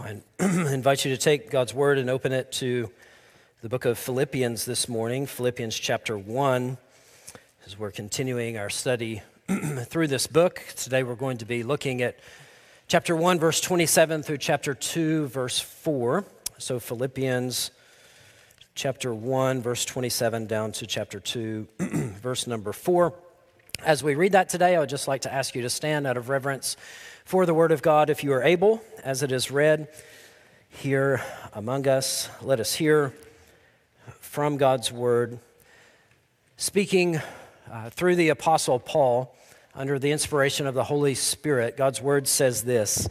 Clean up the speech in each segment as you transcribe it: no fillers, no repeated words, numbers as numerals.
I invite you to take God's word and open it to the book of Philippians this morning, Philippians chapter 1, as we're continuing our study through this book. Today we're going to be looking at chapter 1, verse 27 through chapter 2, verse 4. So Philippians chapter 1, verse 27 down to chapter 2, verse number 4. As we read that today, I would just like to ask you to stand out of reverence for the word of God, if you are able, as it is read here among us. Let us hear from God's word, speaking through the Apostle Paul under the inspiration of the Holy Spirit. God's word says this: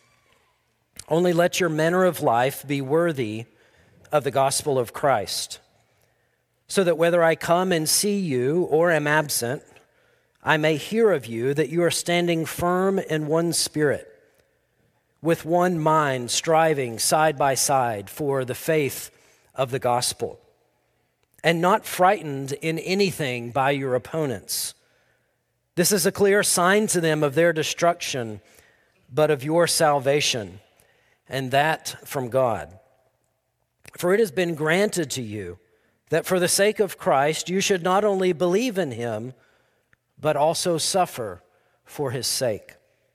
"Only let your manner of life be worthy of the gospel of Christ, so that whether I come and see you or am absent, I may hear of you that you are standing firm in one spirit, with one mind, striving side by side for the faith of the gospel, and not frightened in anything by your opponents. This is a clear sign to them of their destruction, but of your salvation, and that from God. For it has been granted to you that for the sake of Christ you should not only believe in him, but also suffer for his sake.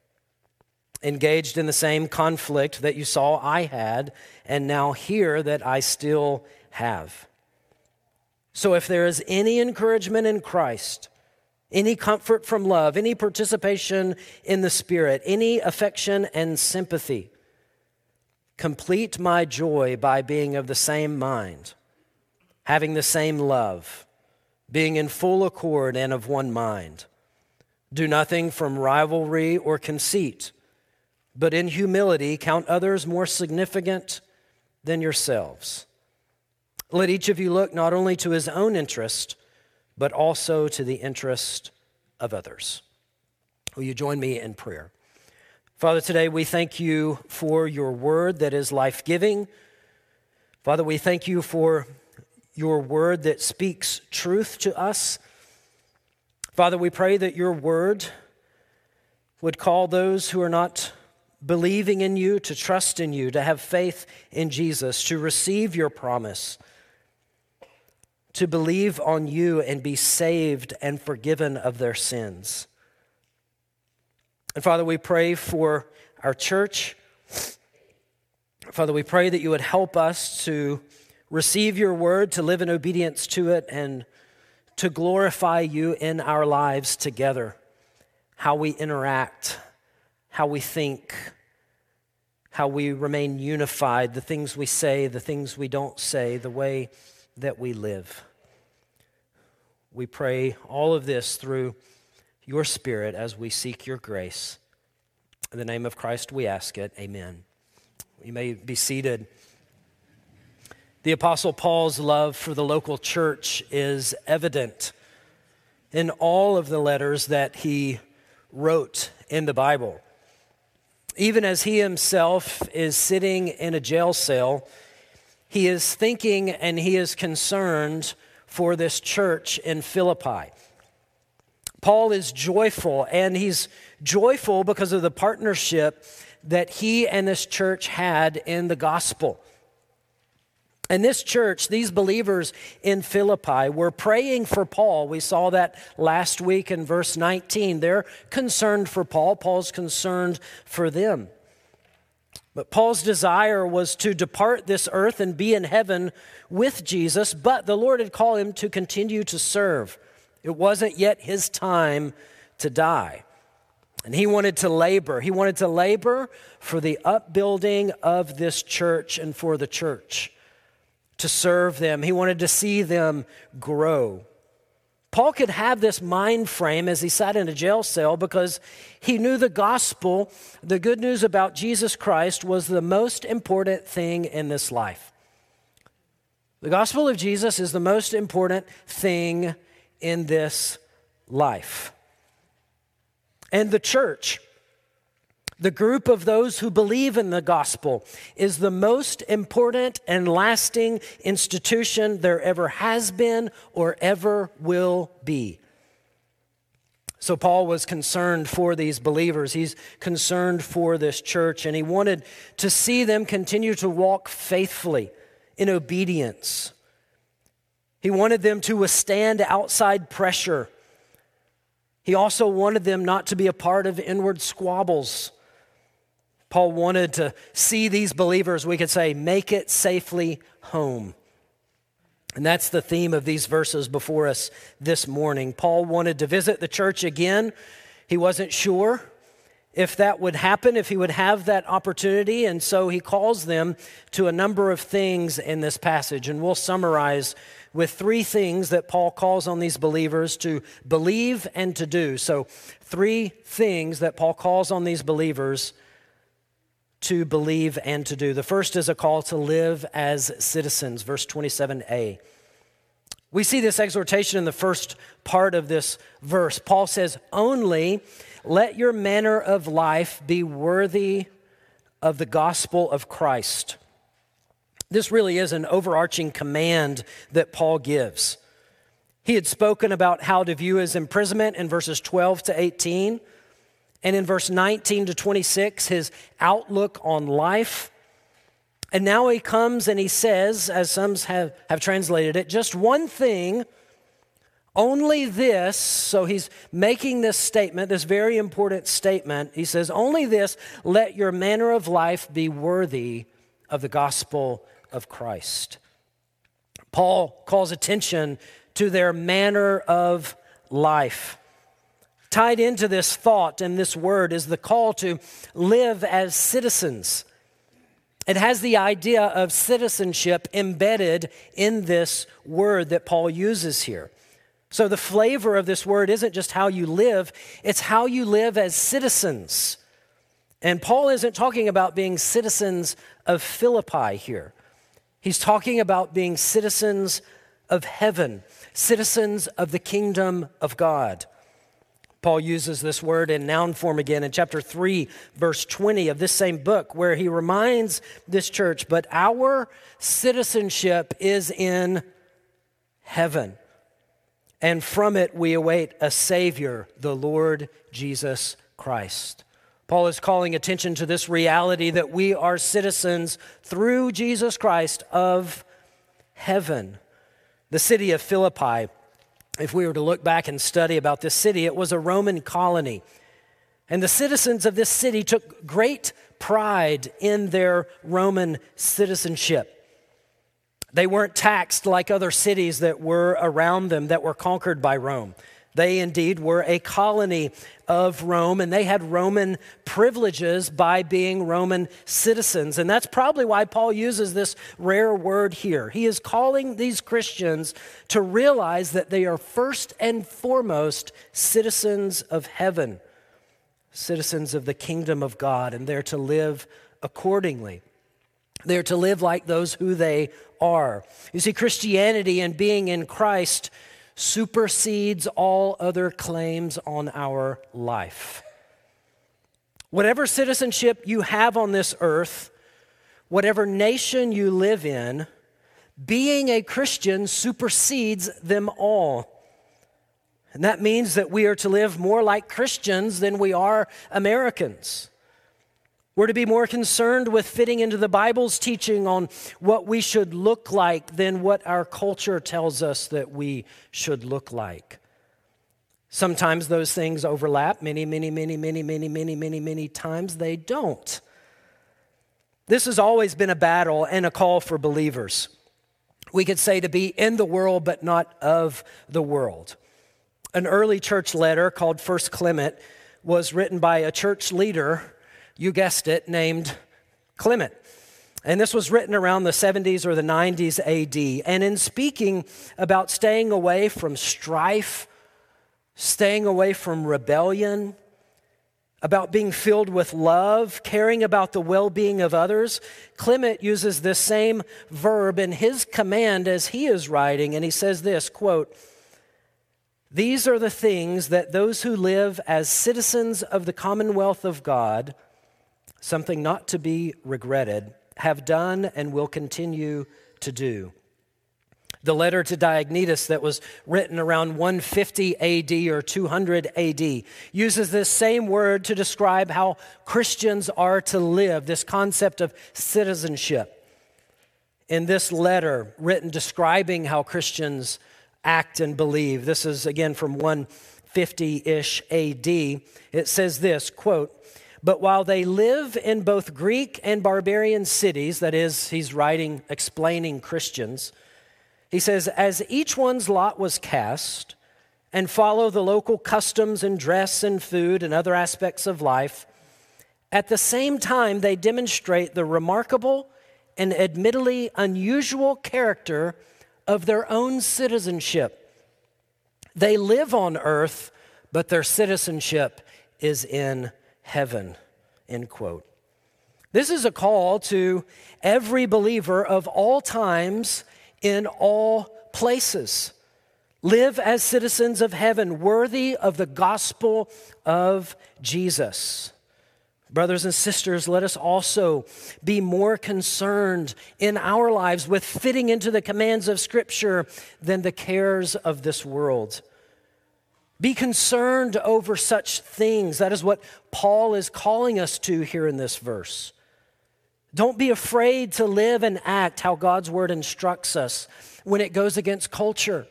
Engaged in the same conflict that you saw I had, and now hear that I still have. So if there is any encouragement in Christ, any comfort from love, any participation in the Spirit, any affection and sympathy, complete my joy by being of the same mind, having the same love, being in full accord and of one mind. Do nothing from rivalry or conceit, but in humility count others more significant than yourselves. Let each of you look not only to his own interest, but also to the interest of others." Will you join me in prayer? Father, today we thank you for your word that is life-giving. Father, we thank you for your word that speaks truth to us. Father, we pray that your word would call those who are not believing in you to trust in you, to have faith in Jesus, to receive your promise, to believe on you and be saved and forgiven of their sins. And Father, we pray for our church. Father, we pray that you would help us to receive your word, to live in obedience to it, and to glorify you in our lives together. How we interact, how we think, how we remain unified, the things we say, the things we don't say, the way that we live. We pray all of this through your Spirit as we seek your grace. In the name of Christ we ask it, amen. You may be seated. The Apostle Paul's love for the local church is evident in all of the letters that he wrote in the Bible. Even as he himself is sitting in a jail cell, he is thinking and he is concerned for this church in Philippi. Paul is joyful, and he's joyful because of the partnership that he and this church had in the gospel. And this church, these believers in Philippi, were praying for Paul. We saw that last week in verse 19. They're concerned for Paul. Paul's concerned for them. But Paul's desire was to depart this earth and be in heaven with Jesus, but the Lord had called him to continue to serve. It wasn't yet his time to die. And he wanted to labor. He wanted to labor for the upbuilding of this church and for the church, to serve them. He wanted to see them grow. Paul could have this mind frame as he sat in a jail cell because he knew the gospel, the good news about Jesus Christ, was the most important thing in this life. The gospel of Jesus is the most important thing in this life. And the church, the group of those who believe in the gospel, is the most important and lasting institution there ever has been or ever will be. So Paul was concerned for these believers. He's concerned for this church, and he wanted to see them continue to walk faithfully in obedience. He wanted them to withstand outside pressure. He also wanted them not to be a part of inward squabbles. Paul wanted to see these believers, we could say, make it safely home. And that's the theme of these verses before us this morning. Paul wanted to visit the church again. He wasn't sure if that would happen, if he would have that opportunity. And so he calls them to a number of things in this passage. And we'll summarize with three things that Paul calls on these believers to believe and to do. So 3 things that Paul calls on these believers to believe and to do. The first is a call to live as citizens, verse 27a. We see this exhortation in the first part of this verse. Paul says, "Only let your manner of life be worthy of the gospel of Christ." This really is an overarching command that Paul gives. He had spoken about how to view his imprisonment in verses 12 to 18. And in verse 19 to 26, his outlook on life. And now he comes and he says, as some have translated it, just one thing, only this. So he's making this statement, this very important statement. He says, only this, let your manner of life be worthy of the gospel of Christ. Paul calls attention to their manner of life. Tied into this thought and this word is the call to live as citizens. It has the idea of citizenship embedded in this word that Paul uses here. So the flavor of this word isn't just how you live, it's how you live as citizens. And Paul isn't talking about being citizens of Philippi here. He's talking about being citizens of heaven, citizens of the kingdom of God. Paul uses this word in noun form again in chapter 3, verse 20 of this same book, where he reminds this church, but our citizenship is in heaven, and from it we await a Savior, the Lord Jesus Christ. Paul is calling attention to this reality that we are citizens through Jesus Christ of heaven. The city of Philippi, if we were to look back and study about this city, it was a Roman colony. And the citizens of this city took great pride in their Roman citizenship. They weren't taxed like other cities that were around them that were conquered by Rome. They indeed were a colony of Rome, and they had Roman privileges by being Roman citizens. And that's probably why Paul uses this rare word here. He is calling these Christians to realize that they are first and foremost citizens of heaven, citizens of the kingdom of God, and they're to live accordingly. They're to live like those who they are. You see, Christianity and being in Christ supersedes all other claims on our life. Whatever citizenship you have on this earth, whatever nation you live in, being a Christian supersedes them all. And that means that we are to live more like Christians than we are Americans. We're to be more concerned with fitting into the Bible's teaching on what we should look like than what our culture tells us that we should look like. Sometimes those things overlap. Many times they don't. This has always been a battle and a call for believers. We could say to be in the world but not of the world. An early church letter called 1 Clement was written by a church leader, you guessed it, named Clement. And this was written around the 70s or the 90s AD. And in speaking about staying away from strife, staying away from rebellion, about being filled with love, caring about the well-being of others, Clement uses this same verb in his command as he is writing. And he says this, quote, "These are the things that those who live as citizens of the commonwealth of God, something not to be regretted, have done and will continue to do. The letter to Diognetus that was written around 150 AD or 200 AD uses this same word to describe how Christians are to live, this concept of citizenship. In this letter written describing how Christians act and believe, this is again from 150-ish AD, it says this, quote, "But while they live in both Greek and barbarian cities," that is, he's writing, explaining Christians, he says, "as each one's lot was cast and follow the local customs and dress and food and other aspects of life, at the same time they demonstrate the remarkable and admittedly unusual character of their own citizenship. They live on earth, but their citizenship is in heaven," end quote. This is a call to every believer of all times in all places. Live as citizens of heaven, worthy of the gospel of Jesus. Brothers and sisters, let us also be more concerned in our lives with fitting into the commands of Scripture than the cares of this world. Be concerned over such things. That is what Paul is calling us to here in this verse. Don't be afraid to live and act how God's word instructs us when it goes against culture.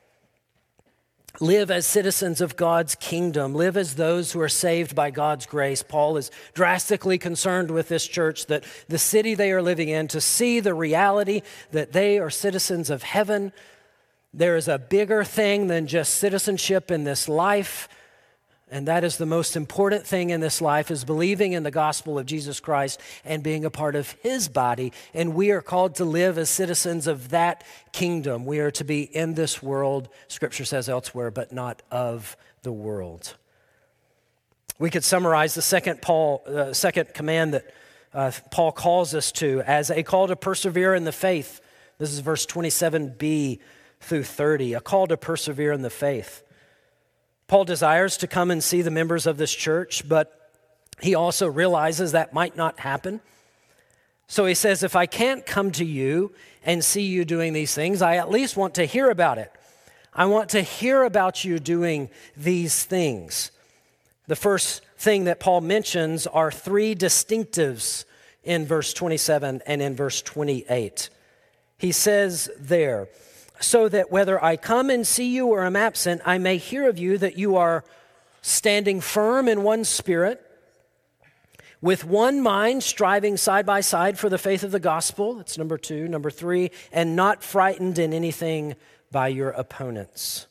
Live as citizens of God's kingdom. Live as those who are saved by God's grace. Paul is drastically concerned with this church, that the city they are living in, to see the reality that they are citizens of heaven. There is a bigger thing than just citizenship in this life. And that is the most important thing in this life, is believing in the gospel of Jesus Christ and being a part of his body. And we are called to live as citizens of that kingdom. We are to be in this world, Scripture says elsewhere, but not of the world. We could summarize the second command that Paul calls us to as a call to persevere in the faith. This is verse 27b through 30, a call to persevere in the faith. Paul desires to come and see the members of this church, but he also realizes that might not happen. So he says, if I can't come to you and see you doing these things, I at least want to hear about it. I want to hear about you doing these things. The first thing that Paul mentions are three distinctives in verse 27 and in verse 28. He says there, so that whether I come and see you or am absent, I may hear of you that you are standing firm in one spirit, with one mind, striving side by side for the faith of the gospel. That's number two. Number three, and not frightened in anything by your opponents.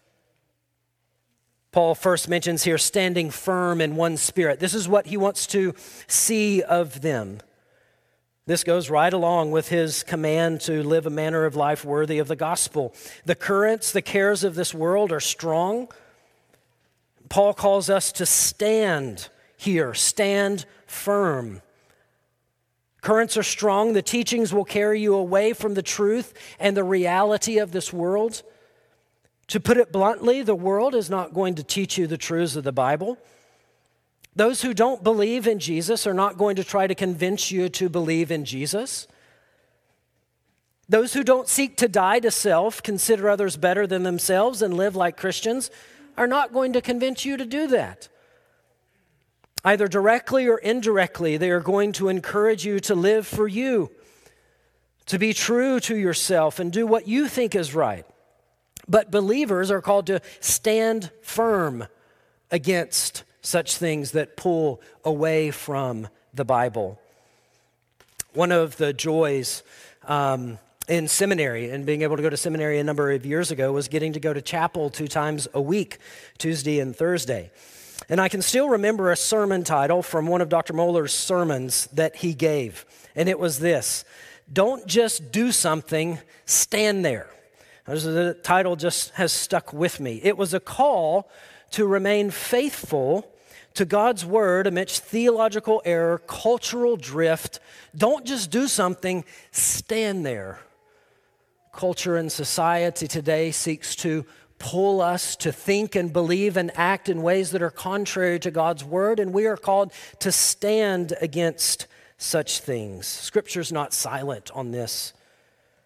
Paul first mentions here standing firm in one spirit. This is what he wants to see of them. This goes right along with his command to live a manner of life worthy of the gospel. The currents, the cares of this world are strong. Paul calls us to stand here, stand firm. Currents are strong. The teachings will carry you away from the truth and the reality of this world. To put it bluntly, the world is not going to teach you the truths of the Bible. Those who don't believe in Jesus are not going to try to convince you to believe in Jesus. Those who don't seek to die to self, consider others better than themselves, and live like Christians are not going to convince you to do that. Either directly or indirectly, they are going to encourage you to live for you, to be true to yourself and do what you think is right. But believers are called to stand firm against such things that pull away from the Bible. One of the joys in seminary and being able to go to seminary a number of years ago was getting to go to chapel 2 times a week, Tuesday and Thursday. And I can still remember a sermon title from one of Dr. Mohler's sermons that he gave. And it was this: don't just do something, stand there. The title just has stuck with me. It was a call to remain faithful to God's word amidst theological error, cultural drift. Don't just do something, stand there. Culture and society today seeks to pull us to think and believe and act in ways that are contrary to God's word, and we are called to stand against such things. Scripture's not silent on this.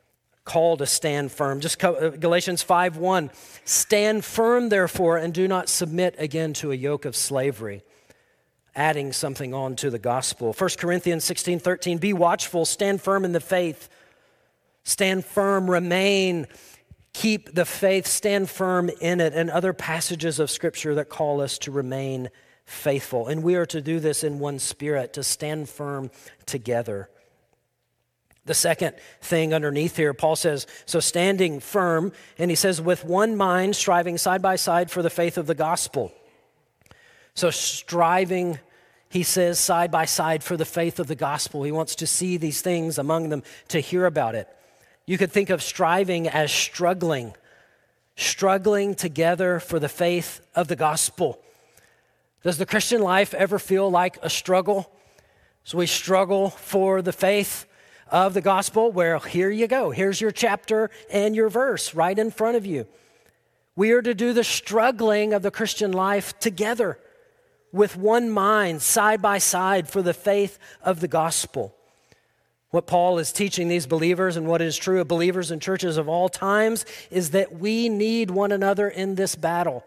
call to stand firm. Galatians 5:1, stand firm, therefore, and do not submit again to a yoke of slavery, adding something on to the gospel. 1 Corinthians 16:13, be watchful, stand firm in the faith. Stand firm, remain, keep the faith, stand firm in it, and other passages of Scripture that call us to remain faithful. And we are to do this in one spirit, to stand firm together. The second thing underneath here, Paul says, so standing firm, and he says, with one mind, striving side by side for the faith of the gospel. So striving, he says, side by side for the faith of the gospel. He wants to see these things among them, to hear about it. You could think of striving as struggling together for the faith of the gospel. Does the Christian life ever feel like a struggle? So we struggle for the faith of the gospel. Well, here you go. Here's your chapter and your verse right in front of you. We are to do the struggling of the Christian life together with one mind, side by side for the faith of the gospel. What Paul is teaching these believers, and what is true of believers in churches of all times, is that we need one another in this battle.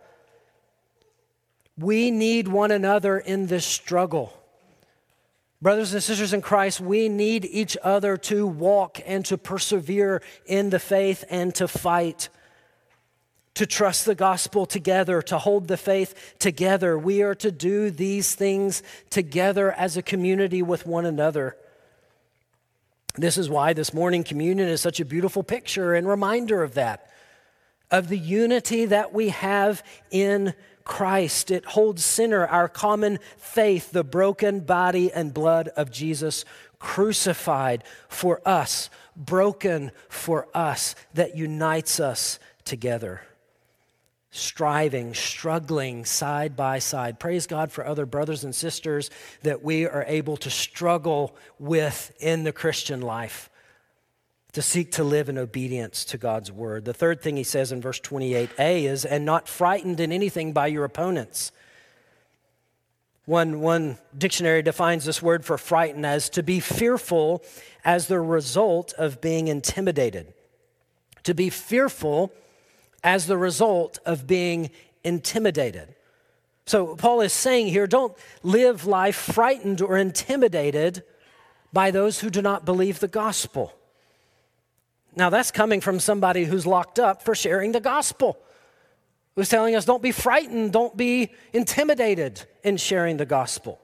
We need one another in this struggle. Brothers and sisters in Christ, we need each other to walk and to persevere in the faith and to fight, to trust the gospel together, to hold the faith together. We are to do these things together as a community with one another. This is why this morning communion is such a beautiful picture and reminder of that, of the unity that we have in Christ. It holds center our common faith, the broken body and blood of Jesus, crucified for us, broken for us, that unites us together. Striving, struggling side by side. Praise God for other brothers and sisters that we are able to struggle with in the Christian life, to seek to live in obedience to God's word. The third thing he says in verse 28a is, and not frightened in anything by your opponents. One dictionary defines this word for frightened as to be fearful as the result of being intimidated. To be fearful as the result of being intimidated. So Paul is saying here, don't live life frightened or intimidated by those who do not believe the gospel. Now that's coming from somebody who's locked up for sharing the gospel, who's telling us don't be frightened, don't be intimidated in sharing the gospel.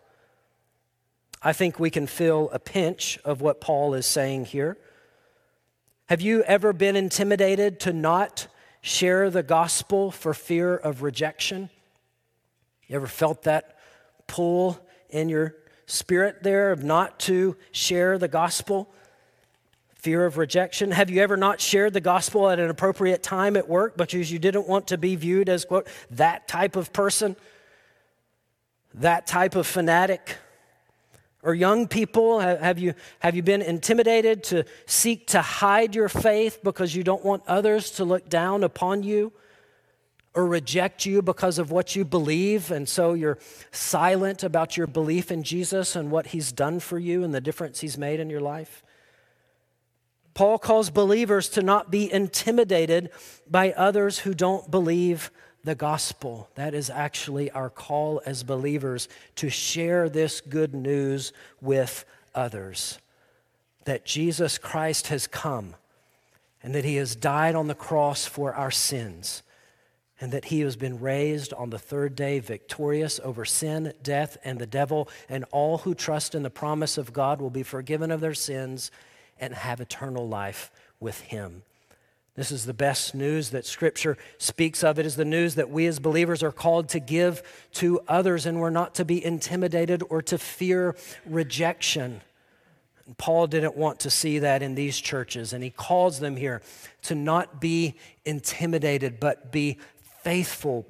I think we can feel a pinch of what Paul is saying here. Have you ever been intimidated to not share the gospel for fear of rejection? You ever felt that pull in your spirit there of not to share the gospel? Fear of rejection. Have you ever not shared the gospel at an appropriate time at work because you didn't want to be viewed as, quote, that type of person, that type of fanatic? Or young people, have you been intimidated to seek to hide your faith because you don't want others to look down upon you or reject you because of what you believe, and so you're silent about your belief in Jesus and what he's done for you and the difference he's made in your life? Paul calls believers to not be intimidated by others who don't believe the gospel. That is actually our call as believers, to share this good news with others. That Jesus Christ has come and that he has died on the cross for our sins and that he has been raised on the third day victorious over sin, death, and the devil, and all who trust in the promise of God will be forgiven of their sins and have eternal life with him. This is the best news that Scripture speaks of. It is the news that we as believers are called to give to others, and we're not to be intimidated or to fear rejection. And Paul didn't want to see that in these churches, and he calls them here to not be intimidated, but be faithful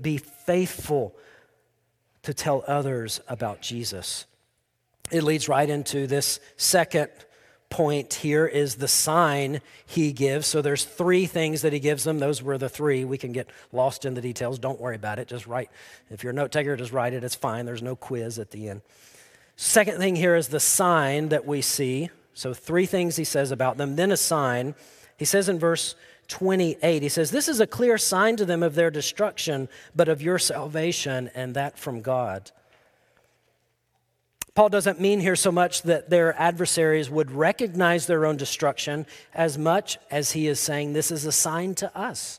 to tell others about Jesus. It leads right into this second point here, is the sign he gives. So there's three things that he gives them. Those were the three. We can get lost in the details. Don't worry about it. Just write. If you're a note taker, just write it. It's fine. There's no quiz at the end. Second thing here is the sign that we see. So three things he says about them, then a sign, He says in verse 28, he says, "This is a clear sign to them of their destruction, but of your salvation, and that from God." Paul doesn't mean here so much that their adversaries would recognize their own destruction as much as he is saying this is a sign to us.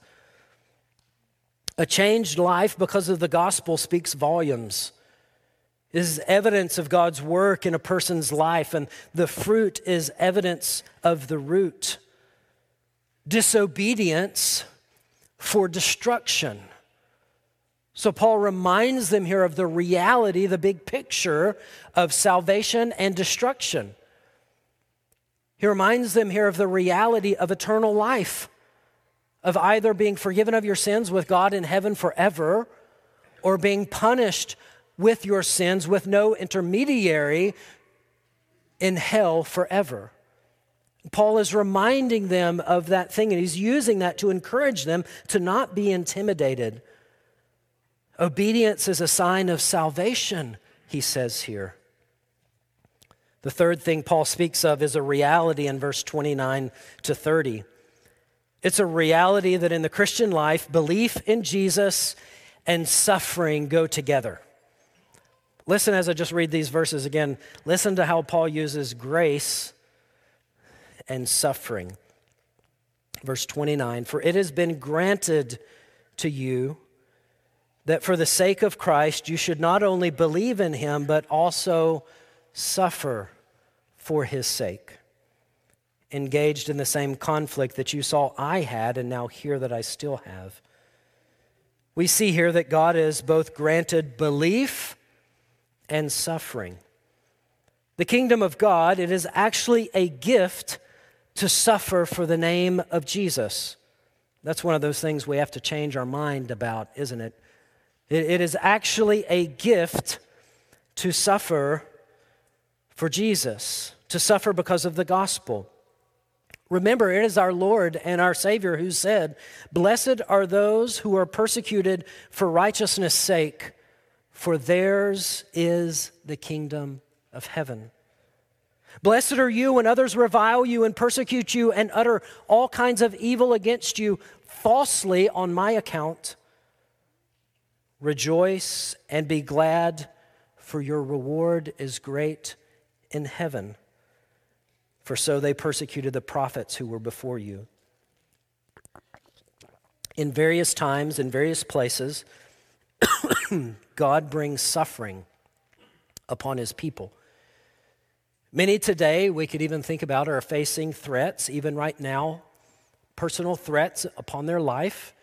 A changed life because of the gospel speaks volumes. This is evidence of God's work in a person's life, and the fruit is evidence of the root. Disobedience for destruction. So Paul reminds them here of the reality, the big picture of salvation and destruction. He reminds them here of the reality of eternal life, of either being forgiven of your sins with God in heaven forever, or being punished with your sins with no intermediary in hell forever. Paul is reminding them of that thing, and he's using that to encourage them to not be intimidated. Obedience is a sign of salvation, he says here. The third thing Paul speaks of is a reality in verse 29 to 30. It's a reality that in the Christian life, belief in Jesus and suffering go together. Listen as I just read these verses again. Listen to how Paul uses grace and suffering. Verse 29, "For it has been granted to you that for the sake of Christ you should not only believe in him, but also suffer for his sake, engaged in the same conflict that you saw I had and now hear that I still have." We see here that God has both granted belief and suffering. The kingdom of God, it is actually a gift to suffer for the name of Jesus. That's one of those things we have to change our mind about, isn't it? It is actually a gift to suffer for Jesus, to suffer because of the gospel. Remember, it is our Lord and our Savior who said, "Blessed are those who are persecuted for righteousness' sake, for theirs is the kingdom of heaven." Blessed are you when others revile you and persecute you and utter all kinds of evil against you falsely on my account. Rejoice and be glad, for your reward is great in heaven. For so they persecuted the prophets who were before you. In various times, in various places, God brings suffering upon his people. Many today, we could even think about, are facing threats, even right now, personal threats upon their life,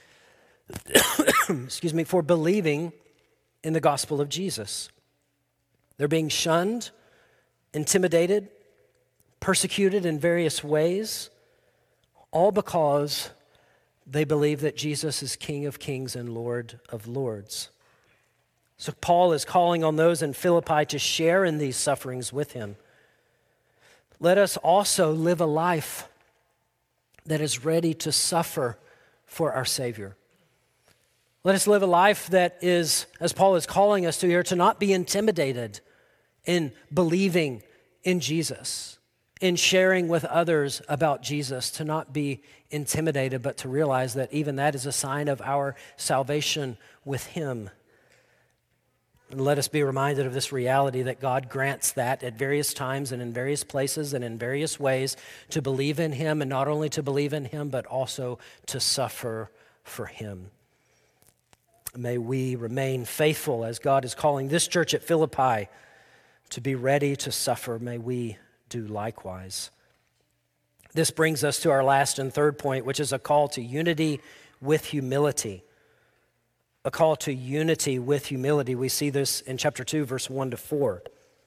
for believing in the gospel of Jesus. They're being shunned, intimidated, persecuted in various ways, all because they believe that Jesus is King of kings and Lord of lords. So Paul is calling on those in Philippi to share in these sufferings with him. Let us also live a life that is ready to suffer for our Savior. Let us live a life that is, as Paul is calling us to here, to not be intimidated in believing in Jesus, in sharing with others about Jesus, to not be intimidated, but to realize that even that is a sign of our salvation with him. And let us be reminded of this reality that God grants that at various times and in various places and in various ways to believe in him, and not only to believe in him, but also to suffer for him. May we remain faithful as God is calling this church at Philippi to be ready to suffer. May we do likewise. This brings us to our last and third point, which is a call to unity with humility. A call to unity with humility. We see this in chapter 2, verse 1 to 4.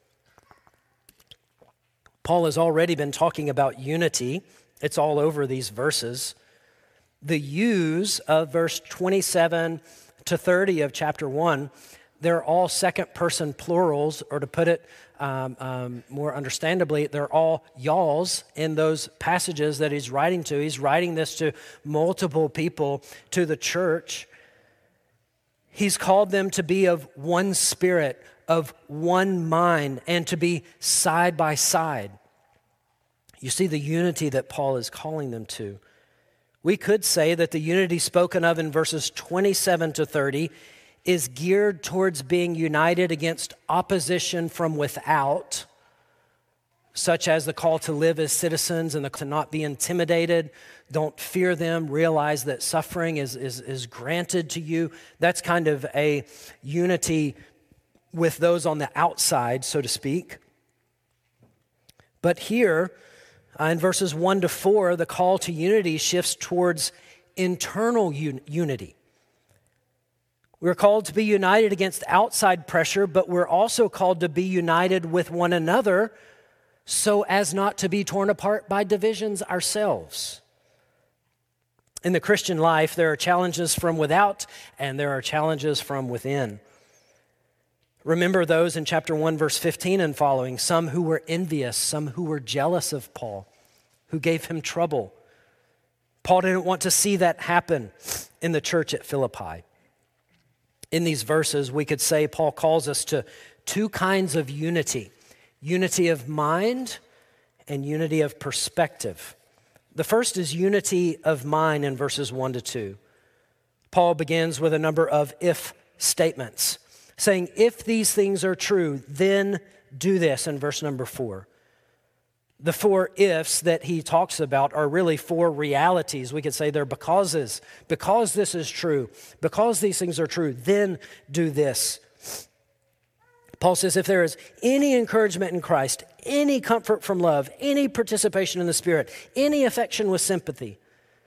Paul has already been talking about unity. It's all over these verses. The yous of verse 27 to 30 of chapter 1, they're all second-person plurals, or to put it more understandably, they're all y'alls in those passages that he's writing to. He's writing this to multiple people, to the church. He's called them to be of one spirit, of one mind, and to be side by side. You see the unity that Paul is calling them to. We could say that the unity spoken of in verses 27 to 30 is geared towards being united against opposition from without, such as the call to live as citizens and to not be intimidated. Don't fear them. Realize that suffering is granted to you. That's kind of a unity with those on the outside, so to speak. But here, in verses 1 to 4, the call to unity shifts towards internal unity. We're called to be united against outside pressure, but we're also called to be united with one another so as not to be torn apart by divisions ourselves. In the Christian life, there are challenges from without and there are challenges from within. Remember those in chapter 1, verse 15 and following, some who were envious, some who were jealous of Paul, who gave him trouble. Paul didn't want to see that happen in the church at Philippi. In these verses, we could say Paul calls us to two kinds of unity: unity of mind and unity of perspective. The first is unity of mind in verses 1 to 2. Paul begins with a number of if statements, saying, if these things are true, then do this in verse number 4. The four ifs that he talks about are really four realities. We could say they're becauses. Because this is true, because these things are true, then do this. Paul says if there is any encouragement in Christ, any comfort from love, any participation in the Spirit, any affection with sympathy,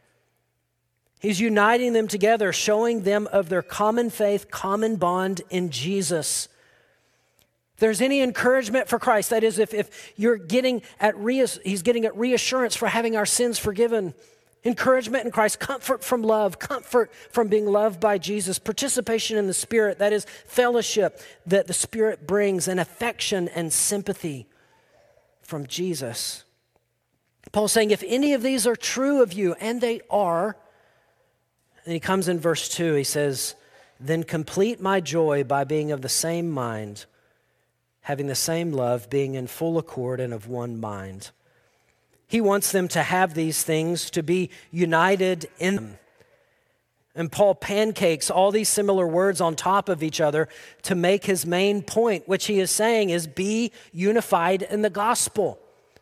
he's uniting them together, showing them of their common faith, common bond in Jesus. If there's any encouragement for Christ, that is, if you're getting at he's getting at reassurance for having our sins forgiven, encouragement in Christ, comfort from love, comfort from being loved by Jesus, participation in the Spirit, that is, fellowship that the Spirit brings, and affection and sympathy from Jesus. Paul's saying if any of these are true of you, and they are, and he comes in verse 2, he says, then complete my joy by being of the same mind, having the same love, being in full accord and of one mind. He wants them to have these things, to be united in them. And Paul pancakes all these similar words on top of each other to make his main point, which he is saying is be unified in the gospel.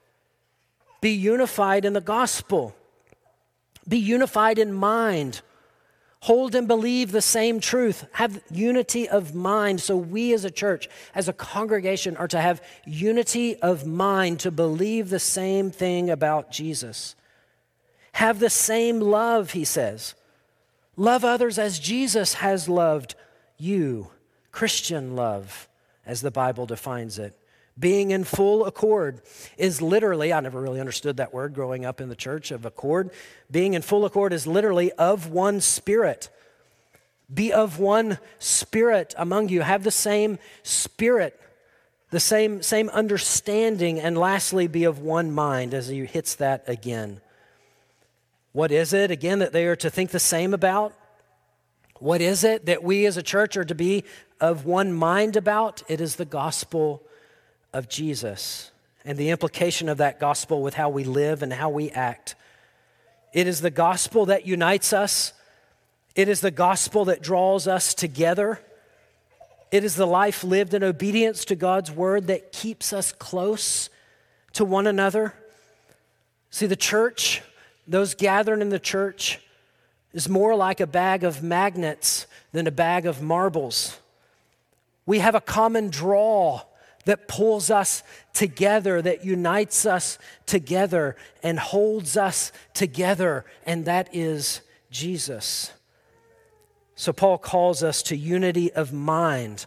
Be unified in the gospel. Be unified in mind. Hold and believe the same truth. Have unity of mind. So we as a church, as a congregation, are to have unity of mind, to believe the same thing about Jesus. Have the same love, he says. Love others as Jesus has loved you. Christian love, as the Bible defines it. Being in full accord is literally, I never really understood that word growing up in the church, of accord. Being in full accord is literally of one spirit. Be of one spirit among you. Have the same spirit, the same understanding, and lastly, be of one mind, as he hits that again. What is it, again, that they are to think the same about? What is it that we as a church are to be of one mind about? It is the gospel of Jesus and the implication of that gospel with how we live and how we act. It is the gospel that unites us. It is the gospel that draws us together. It is the life lived in obedience to God's word that keeps us close to one another. See, the church, those gathered in the church, is more like a bag of magnets than a bag of marbles. We have a common draw that pulls us together, that unites us together and holds us together, and that is Jesus. So Paul calls us to unity of mind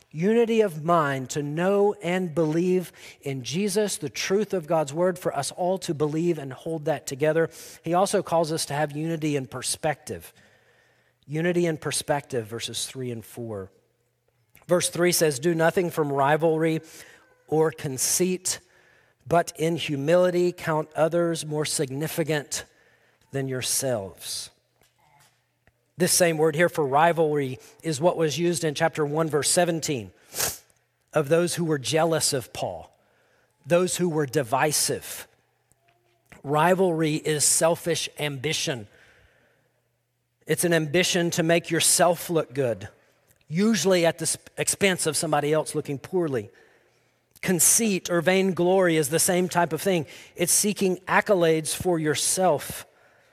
to know and believe in Jesus, the truth of God's word, for us all to believe and hold that together. He also calls us to have unity in perspective. Unity in perspective, verses 3 and 4. Verse 3 says, do nothing from rivalry or conceit, but in humility count others more significant than yourselves. This same word here for rivalry is what was used in chapter 1, verse 17, of those who were jealous of Paul, those who were divisive. Rivalry is selfish ambition. It's an ambition to make yourself look good, usually at the expense of somebody else looking poorly. Conceit or vainglory is the same type of thing. It's seeking accolades for yourself.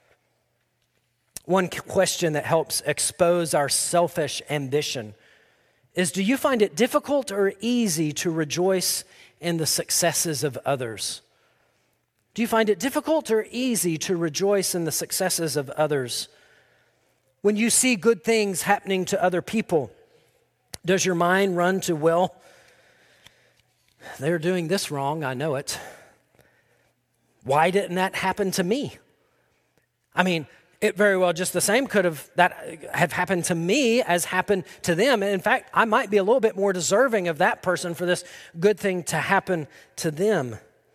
One question that helps expose our selfish ambition is, do you find it difficult or easy to rejoice in the successes of others? Do you find it difficult or easy to rejoice in the successes of others? When you see good things happening to other people, does your mind run to, well, they're doing this wrong, I know it. Why didn't that happen to me? I mean, it very well just the same could have happened to me as happened to them. And in fact, I might be a little bit more deserving of that person for this good thing to happen to them.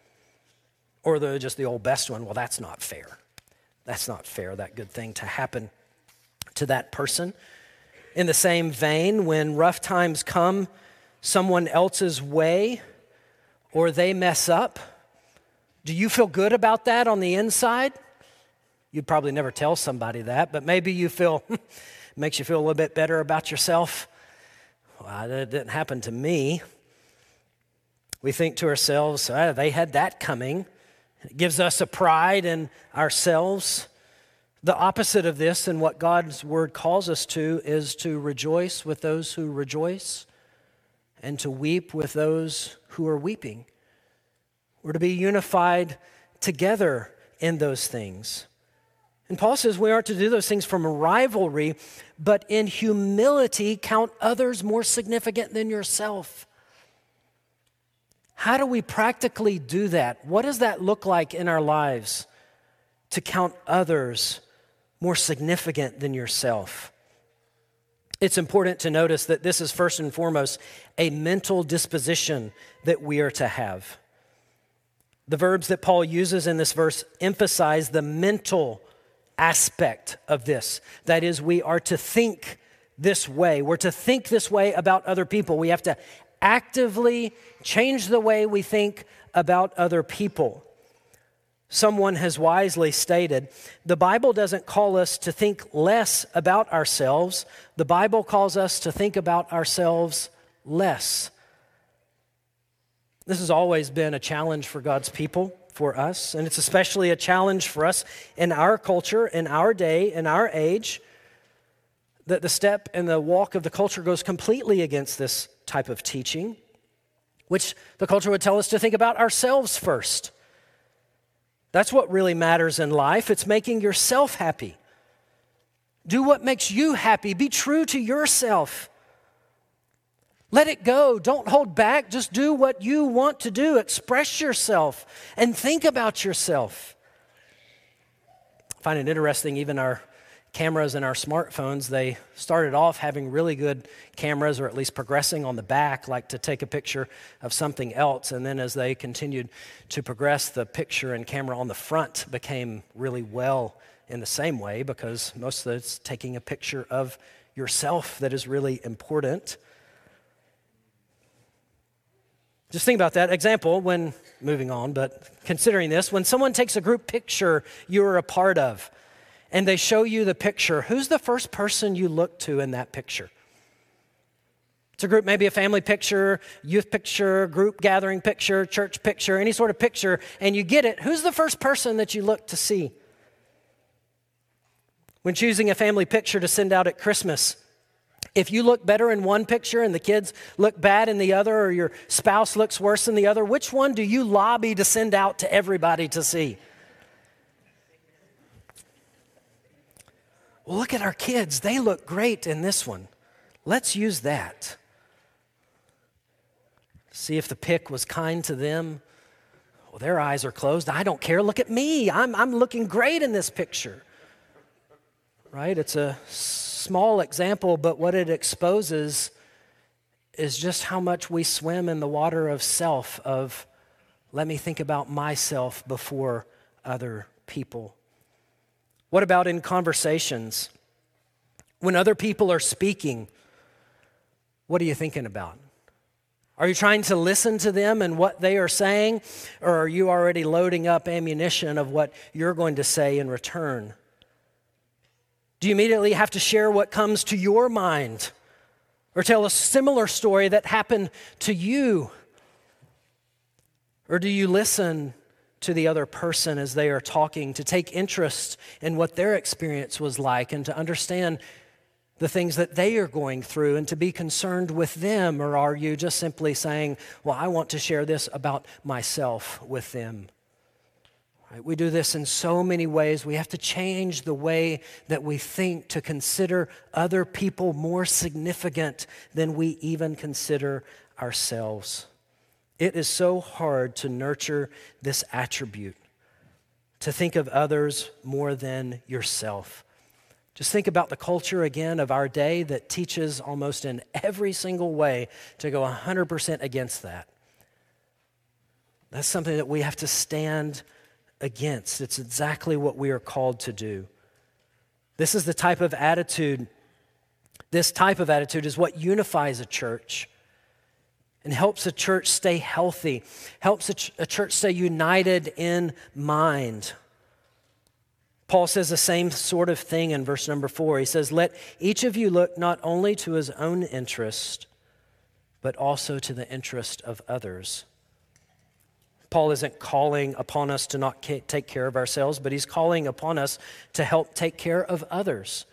Or just the old best one, well, that's not fair. That's not fair, that good thing to happen to that person. In the same vein, when rough times come someone else's way or they mess up, do you feel good about that on the inside? You'd probably never tell somebody that, but maybe you feel, makes you feel a little bit better about yourself. Well, that didn't happen to me. We think to ourselves, they had that coming. It gives us a pride in ourselves. The opposite of this and what God's word calls us to is to rejoice with those who rejoice and to weep with those who are weeping. We're to be unified together in those things. And Paul says we aren't to do those things from rivalry, but in humility count others more significant than yourself. How do we practically do that? What does that look like in our lives to count others more significant than yourself? It's important to notice that this is first and foremost a mental disposition that we are to have. The verbs that Paul uses in this verse emphasize the mental aspect of this. That is, we are to think this way. We're to think this way about other people. We have to actively change the way we think about other people. Someone has wisely stated, the Bible doesn't call us to think less about ourselves. The Bible calls us to think about ourselves less. This has always been a challenge for God's people, for us, and it's especially a challenge for us in our culture, in our day, in our age, that the step and the walk of the culture goes completely against this type of teaching, which the culture would tell us to think about ourselves first. That's what really matters in life. It's making yourself happy. Do what makes you happy. Be true to yourself. Let it go. Don't hold back. Just do what you want to do. Express yourself and think about yourself. I find it interesting, even our cameras and our smartphones, they started off having really good cameras, or at least progressing on the back, like to take a picture of something else. And then as they continued to progress, the picture and camera on the front became really well in the same way, because most of it's taking a picture of yourself that is really important. Just think about that example when, moving on, but considering this, when someone takes a group picture you were a part of and they show you the picture, who's the first person you look to in that picture? It's a group, maybe a family picture, youth picture, group gathering picture, church picture, any sort of picture, and you get it. Who's the first person that you look to see? When choosing a family picture to send out at Christmas, if you look better in one picture and the kids look bad in the other, or your spouse looks worse than the other, which one do you lobby to send out to everybody to see? Well, look at our kids. They look great in this one. Let's use that. See if the pic was kind to them. Well, their eyes are closed. I don't care. Look at me. I'm looking great in this picture. Right? It's a small example, but what it exposes is just how much we swim in the water of self, of let me think about myself before other people. What about in conversations? When other people are speaking, what are you thinking about? Are you trying to listen to them and what they are saying, or are you already loading up ammunition of what you're going to say in return? Do you immediately have to share what comes to your mind, or tell a similar story that happened to you? Or do you listen to the other person as they are talking, to take interest in what their experience was like and to understand the things that they are going through and to be concerned with them? Or are you just simply saying, well, I want to share this about myself with them? Right? We do this in so many ways. We have to change the way that we think to consider other people more significant than we even consider ourselves. It is so hard to nurture this attribute, to think of others more than yourself. Just think about the culture again of our day that teaches almost in every single way to go 100% against that. That's something that we have to stand against. It's exactly what we are called to do. This is the type of attitude, this type of attitude is what unifies a church and helps a church stay healthy, helps a church stay united in mind. Paul says the same sort of thing in verse number 4. He says, let each of you look not only to his own interest, but also to the interest of others. Paul isn't calling upon us to not take care of ourselves, but he's calling upon us to help take care of others,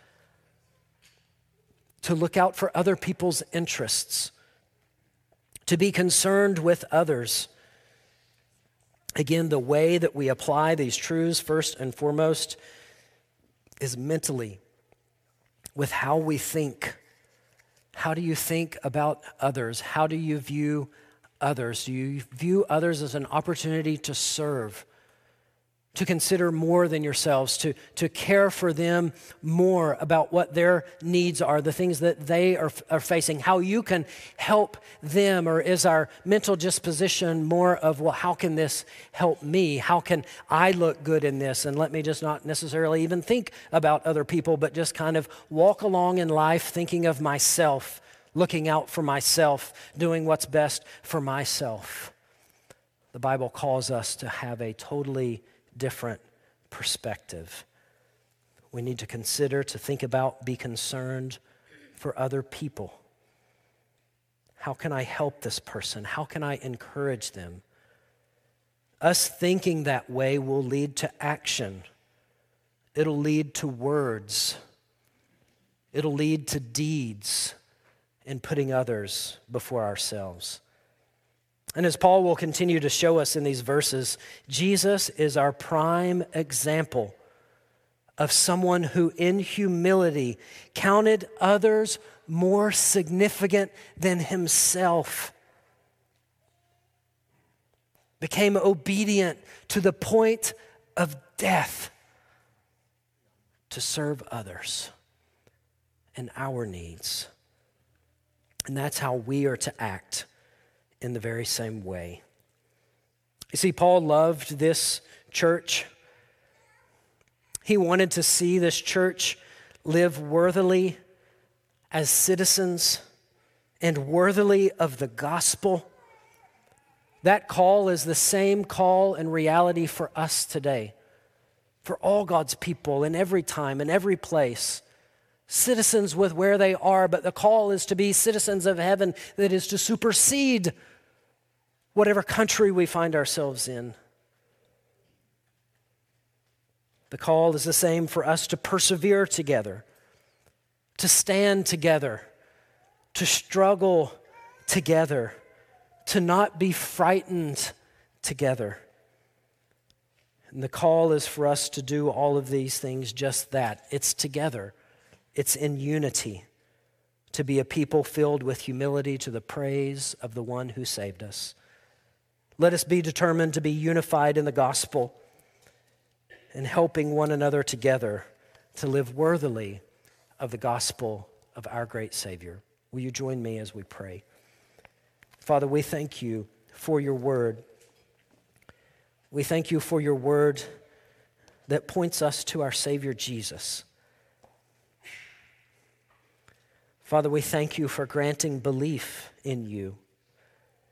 to look out for other people's interests, to be concerned with others. Again, the way that we apply these truths, first and foremost, is mentally, with how we think. How do you think about others? How do you view others? Do you view others as an opportunity to serve, to consider more than yourselves, to care for them more about what their needs are, the things that they are facing, how you can help them? Or is our mental disposition more of, well, how can this help me? How can I look good in this? And let me just not necessarily even think about other people, but just kind of walk along in life thinking of myself, looking out for myself, doing what's best for myself. The Bible calls us to have a totally different perspective. We need to consider, to think about, be concerned for other people. How can I help this person? How can I encourage them? Us thinking that way will lead to action. It'll lead to words. It'll lead to deeds in putting others before ourselves. And as Paul will continue to show us in these verses, Jesus is our prime example of someone who in humility counted others more significant than himself, became obedient to the point of death to serve others and our needs. And that's how we are to act in the very same way. You see, Paul loved this church. He wanted to see this church live worthily as citizens and worthily of the gospel. That call is the same call and reality for us today, for all God's people in every time, in every place. Citizens with where they are, but the call is to be citizens of heaven, that is to supersede whatever country we find ourselves in. The call is the same for us to persevere together, to stand together, to struggle together, to not be frightened together. And the call is for us to do all of these things, just that. It's together. It's in unity, to be a people filled with humility to the praise of the one who saved us. Let us be determined to be unified in the gospel and helping one another together to live worthily of the gospel of our great Savior. Will you join me as we pray? Father, we thank you for your word. We thank you for your word that points us to our Savior Jesus. Father, we thank you for granting belief in you.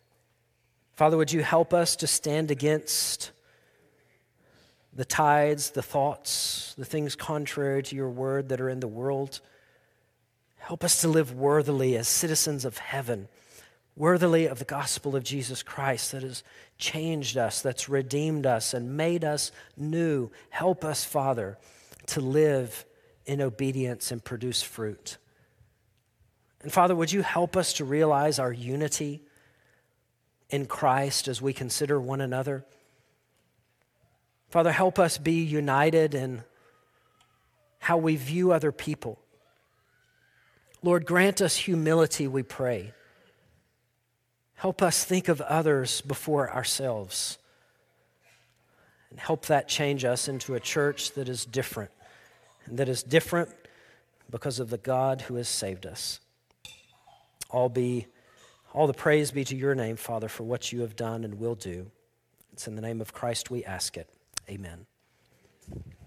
Father, would you help us to stand against the tides, the thoughts, the things contrary to your word that are in the world? Help us to live worthily as citizens of heaven, worthily of the gospel of Jesus Christ that has changed us, that's redeemed us and made us new. Help us, Father, to live in obedience and produce fruit. And Father, would you help us to realize our unity in Christ as we consider one another? Father, help us be united in how we view other people. Lord, grant us humility, we pray. Help us think of others before ourselves. And help that change us into a church that is different, and that is different because of the God who has saved us. All the praise be to your name, Father, for what you have done and will do. It's in the name of Christ we ask it. Amen.